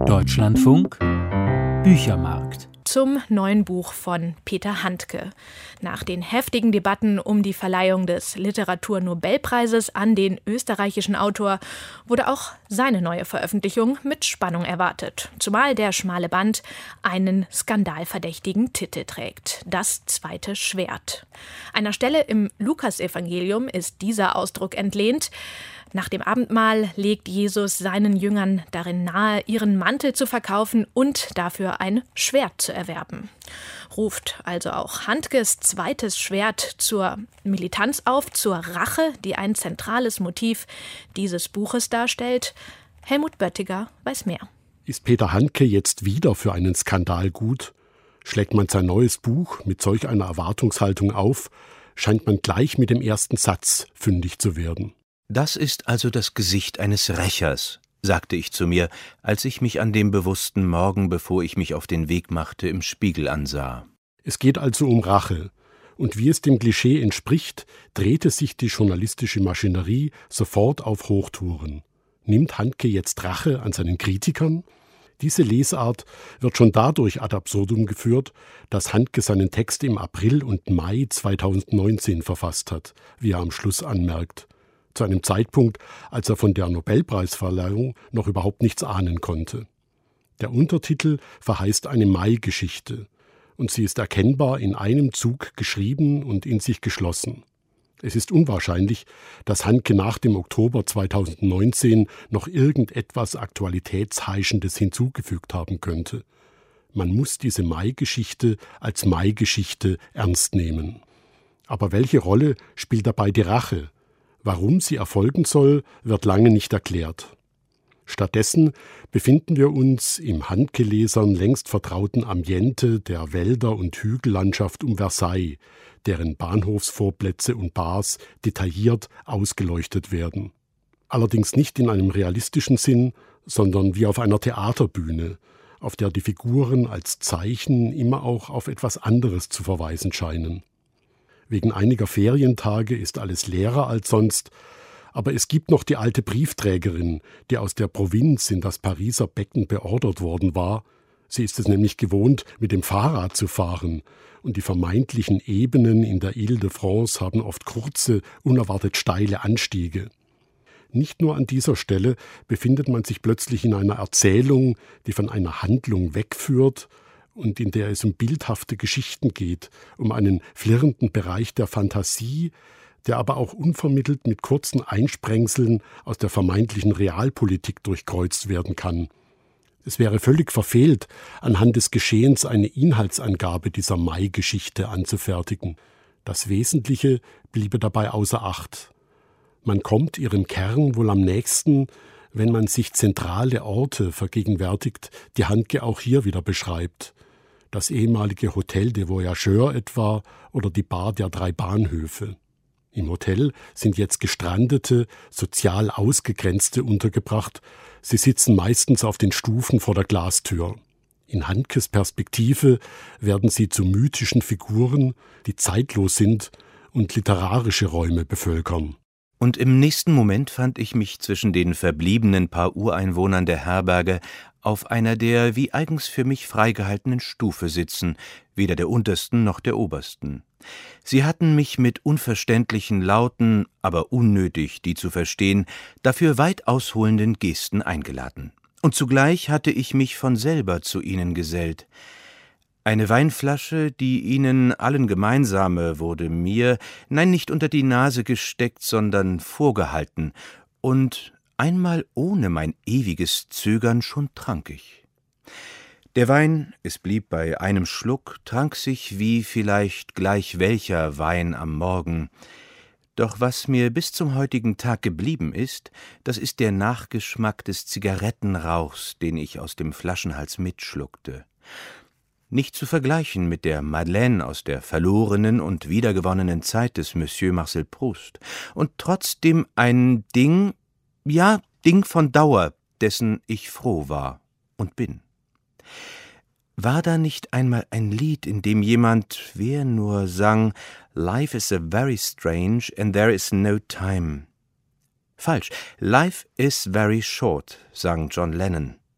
Deutschlandfunk Büchermarkt. Zum neuen Buch von Peter Handke. Nach den heftigen Debatten um die Verleihung des Literaturnobelpreises an den österreichischen Autor wurde auch seine neue Veröffentlichung mit Spannung erwartet. Zumal der schmale Band einen skandalverdächtigen Titel trägt: Das zweite Schwert. Einer Stelle im Lukasevangelium ist dieser Ausdruck entlehnt. Nach dem Abendmahl legt Jesus seinen Jüngern darin nahe, ihren Mantel zu verkaufen und dafür ein Schwert zu erwerben. Ruft also auch Handkes zweites Schwert zur Militanz auf, zur Rache, die ein zentrales Motiv dieses Buches darstellt? Helmut Böttiger weiß mehr. Ist Peter Handke jetzt wieder für einen Skandal gut? Schlägt man sein neues Buch mit solch einer Erwartungshaltung auf, scheint man gleich mit dem ersten Satz fündig zu werden. »Das ist also das Gesicht eines Rächers«, sagte ich zu mir, als ich mich an dem bewussten Morgen, bevor ich mich auf den Weg machte, im Spiegel ansah. Es geht also um Rache. Und wie es dem Klischee entspricht, drehte sich die journalistische Maschinerie sofort auf Hochtouren. Nimmt Handke jetzt Rache an seinen Kritikern? Diese Lesart wird schon dadurch ad absurdum geführt, dass Handke seinen Text im April und Mai 2019 verfasst hat, wie er am Schluss anmerkt. Zu einem Zeitpunkt, als er von der Nobelpreisverleihung noch überhaupt nichts ahnen konnte. Der Untertitel verheißt eine Mai-Geschichte und sie ist erkennbar in einem Zug geschrieben und in sich geschlossen. Es ist unwahrscheinlich, dass Handke nach dem Oktober 2019 noch irgendetwas Aktualitätsheischendes hinzugefügt haben könnte. Man muss diese Mai-Geschichte als Mai-Geschichte ernst nehmen. Aber welche Rolle spielt dabei die Rache? Warum sie erfolgen soll, wird lange nicht erklärt. Stattdessen befinden wir uns im Handke-Lesern längst vertrauten Ambiente der Wälder- und Hügellandschaft um Versailles, deren Bahnhofsvorplätze und Bars detailliert ausgeleuchtet werden. Allerdings nicht in einem realistischen Sinn, sondern wie auf einer Theaterbühne, auf der die Figuren als Zeichen immer auch auf etwas anderes zu verweisen scheinen. Wegen einiger Ferientage ist alles leerer als sonst, aber es gibt noch die alte Briefträgerin, die aus der Provinz in das Pariser Becken beordert worden war. Sie ist es nämlich gewohnt, mit dem Fahrrad zu fahren, und die vermeintlichen Ebenen in der Ile-de-France haben oft kurze, unerwartet steile Anstiege. Nicht nur an dieser Stelle befindet man sich plötzlich in einer Erzählung, die von einer Handlung wegführt, und in der es um bildhafte Geschichten geht, um einen flirrenden Bereich der Fantasie, der aber auch unvermittelt mit kurzen Einsprengseln aus der vermeintlichen Realpolitik durchkreuzt werden kann. Es wäre völlig verfehlt, anhand des Geschehens eine Inhaltsangabe dieser Mai-Geschichte anzufertigen. Das Wesentliche bliebe dabei außer Acht. Man kommt ihrem Kern wohl am nächsten, wenn man sich zentrale Orte vergegenwärtigt, die Handke auch hier wieder beschreibt. Das ehemalige Hotel des Voyageurs etwa oder die Bar der 3 Bahnhöfe. Im Hotel sind jetzt Gestrandete, sozial Ausgegrenzte untergebracht. Sie sitzen meistens auf den Stufen vor der Glastür. In Handkes Perspektive werden sie zu mythischen Figuren, die zeitlos sind und literarische Räume bevölkern. Und im nächsten Moment fand ich mich zwischen den verbliebenen paar Ureinwohnern der Herberge auf einer der wie eigens für mich freigehaltenen Stufe sitzen, weder der untersten noch der obersten. Sie hatten mich mit unverständlichen, lauten, aber unnötig, die zu verstehen, dafür weit ausholenden Gesten eingeladen. Und zugleich hatte ich mich von selber zu ihnen gesellt. Eine Weinflasche, die ihnen allen gemeinsame, wurde mir, nein, nicht unter die Nase gesteckt, sondern vorgehalten, und einmal ohne mein ewiges Zögern schon trank ich. Der Wein, es blieb bei einem Schluck, trank sich wie vielleicht gleich welcher Wein am Morgen. Doch was mir bis zum heutigen Tag geblieben ist, das ist der Nachgeschmack des Zigarettenrauchs, den ich aus dem Flaschenhals mitschluckte. Nicht zu vergleichen mit der Madeleine aus der verlorenen und wiedergewonnenen Zeit des Monsieur Marcel Proust. Und trotzdem ein Ding von Dauer, dessen ich froh war und bin. War da nicht einmal ein Lied, in dem jemand, wer nur sang, »Life is a very strange and there is no time«? Falsch. »Life is very short«, sang John Lennon.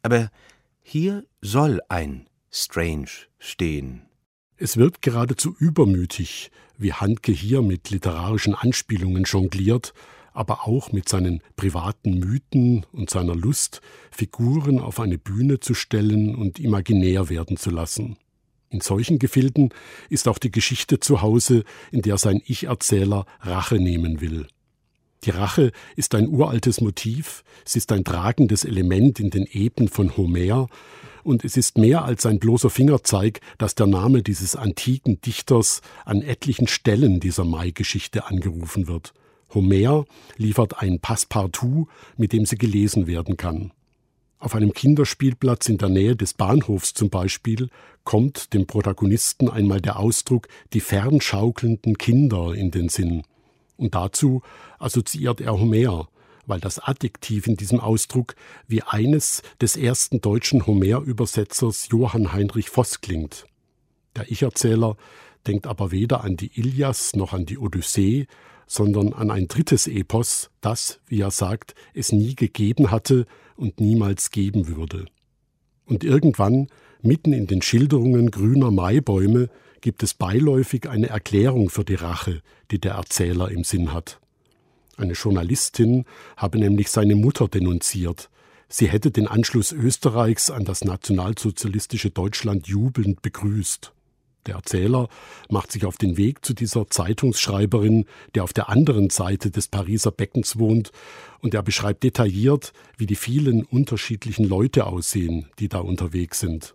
Aber hier soll ein Strange stehen. Es wirkt geradezu übermütig, wie Handke hier mit literarischen Anspielungen jongliert, aber auch mit seinen privaten Mythen und seiner Lust, Figuren auf eine Bühne zu stellen und imaginär werden zu lassen. In solchen Gefilden ist auch die Geschichte zu Hause, in der sein Ich-Erzähler Rache nehmen will. Die Rache ist ein uraltes Motiv, sie ist ein tragendes Element in den Epen von Homer, und es ist mehr als ein bloßer Fingerzeig, dass der Name dieses antiken Dichters an etlichen Stellen dieser Mai-Geschichte angerufen wird. Homer liefert ein Passepartout, mit dem sie gelesen werden kann. Auf einem Kinderspielplatz in der Nähe des Bahnhofs zum Beispiel kommt dem Protagonisten einmal der Ausdruck »die fernschaukelnden Kinder« in den Sinn. Und dazu assoziiert er Homer, weil das Adjektiv in diesem Ausdruck wie eines des ersten deutschen Homer-Übersetzers Johann Heinrich Voss klingt. Der Ich-Erzähler denkt aber weder an die Ilias noch an die Odyssee, sondern an ein drittes Epos, das, wie er sagt, es nie gegeben hatte und niemals geben würde. Und irgendwann, mitten in den Schilderungen grüner Maibäume, gibt es beiläufig eine Erklärung für die Rache, die der Erzähler im Sinn hat. Eine Journalistin habe nämlich seine Mutter denunziert. Sie hätte den Anschluss Österreichs an das nationalsozialistische Deutschland jubelnd begrüßt. Der Erzähler macht sich auf den Weg zu dieser Zeitungsschreiberin, die auf der anderen Seite des Pariser Beckens wohnt, und er beschreibt detailliert, wie die vielen unterschiedlichen Leute aussehen, die da unterwegs sind.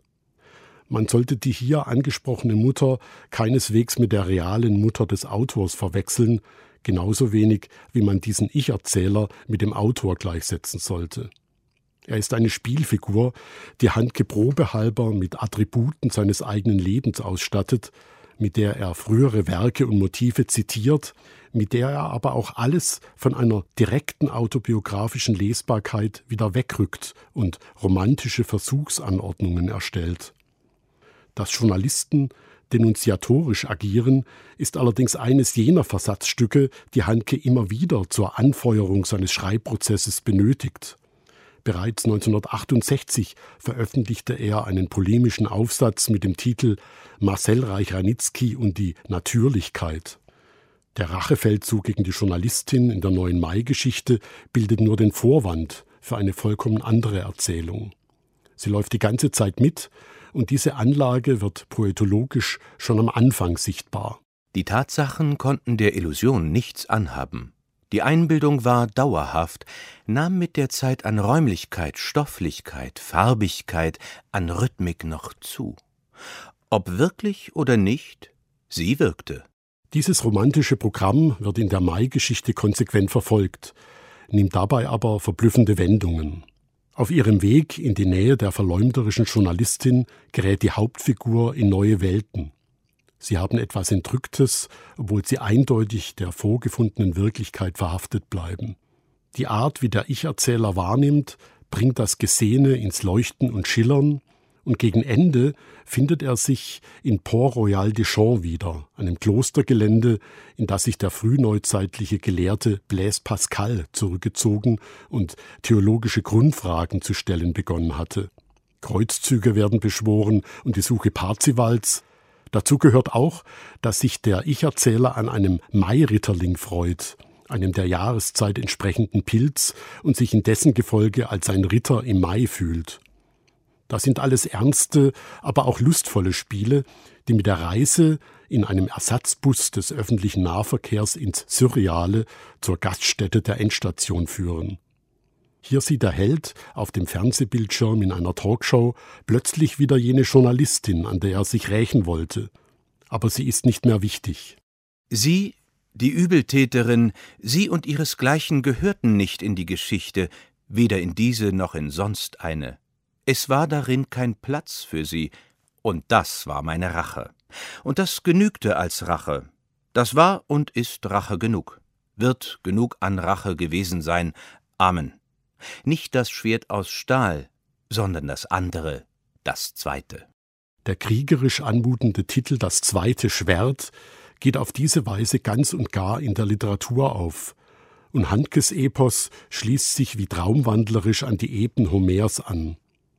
Man sollte die hier angesprochene Mutter keineswegs mit der realen Mutter des Autors verwechseln, genauso wenig wie man diesen Ich-Erzähler mit dem Autor gleichsetzen sollte. Er ist eine Spielfigur, die Handke probehalber mit Attributen seines eigenen Lebens ausstattet, mit der er frühere Werke und Motive zitiert, mit der er aber auch alles von einer direkten autobiografischen Lesbarkeit wieder wegrückt und romantische Versuchsanordnungen erstellt. Dass Journalisten denunziatorisch agieren, ist allerdings eines jener Versatzstücke, die Handke immer wieder zur Anfeuerung seines Schreibprozesses benötigt. Bereits 1968 veröffentlichte er einen polemischen Aufsatz mit dem Titel »Marcel Reich-Ranitzky und die Natürlichkeit«. Der Rachefeldzug gegen die Journalistin in der Neuen Mai-Geschichte bildet nur den Vorwand für eine vollkommen andere Erzählung. Sie läuft die ganze Zeit mit, und diese Anlage wird poetologisch schon am Anfang sichtbar. Die Tatsachen konnten der Illusion nichts anhaben. Die Einbildung war dauerhaft, nahm mit der Zeit an Räumlichkeit, Stofflichkeit, Farbigkeit, an Rhythmik noch zu. Ob wirklich oder nicht, sie wirkte. Dieses romantische Programm wird in der Mai-Geschichte konsequent verfolgt, nimmt dabei aber verblüffende Wendungen. Auf ihrem Weg in die Nähe der verleumderischen Journalistin gerät die Hauptfigur in neue Welten. Sie haben etwas Entrücktes, obwohl sie eindeutig der vorgefundenen Wirklichkeit verhaftet bleiben. Die Art, wie der Ich-Erzähler wahrnimmt, bringt das Gesehene ins Leuchten und Schillern, und gegen Ende findet er sich in Port-Royal des Champs wieder, einem Klostergelände, in das sich der frühneuzeitliche Gelehrte Blaise Pascal zurückgezogen und theologische Grundfragen zu stellen begonnen hatte. Kreuzzüge werden beschworen und die Suche Parzivals. Dazu gehört auch, dass sich der Ich-Erzähler an einem Mairitterling freut, einem der Jahreszeit entsprechenden Pilz, und sich in dessen Gefolge als ein Ritter im Mai fühlt. Das sind alles ernste, aber auch lustvolle Spiele, die mit der Reise in einem Ersatzbus des öffentlichen Nahverkehrs ins Surreale zur Gaststätte der Endstation führen. Hier sieht der Held auf dem Fernsehbildschirm in einer Talkshow plötzlich wieder jene Journalistin, an der er sich rächen wollte. Aber sie ist nicht mehr wichtig. Sie, die Übeltäterin, sie und ihresgleichen gehörten nicht in die Geschichte, weder in diese noch in sonst eine. Es war darin kein Platz für sie, und das war meine Rache. Und das genügte als Rache. Das war und ist Rache genug. Wird genug an Rache gewesen sein. Amen. Nicht das Schwert aus Stahl, sondern das andere, das zweite. Der kriegerisch anmutende Titel »Das zweite Schwert« geht auf diese Weise ganz und gar in der Literatur auf. Und Handkes Epos schließt sich wie traumwandlerisch an die Epen Homers an.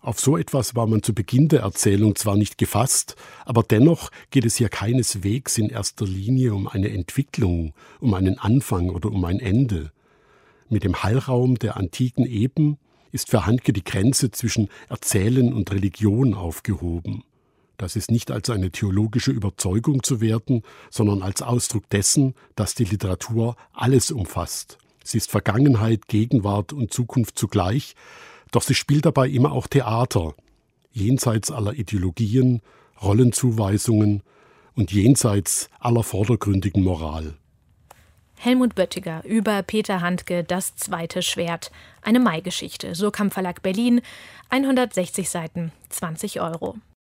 Auf so etwas war man zu Beginn der Erzählung zwar nicht gefasst, aber dennoch geht es hier keineswegs in erster Linie um eine Entwicklung, um einen Anfang oder um ein Ende. Mit dem Hallraum der antiken Epen ist für Handke die Grenze zwischen Erzählen und Religion aufgehoben. Das ist nicht als eine theologische Überzeugung zu werten, sondern als Ausdruck dessen, dass die Literatur alles umfasst. Sie ist Vergangenheit, Gegenwart und Zukunft zugleich, doch sie spielt dabei immer auch Theater, jenseits aller Ideologien, Rollenzuweisungen und jenseits aller vordergründigen Moral. Helmut Böttiger über Peter Handke, Das zweite Schwert. Eine Mai-Geschichte. Surkamp Verlag Berlin, 160 Seiten, 20 €.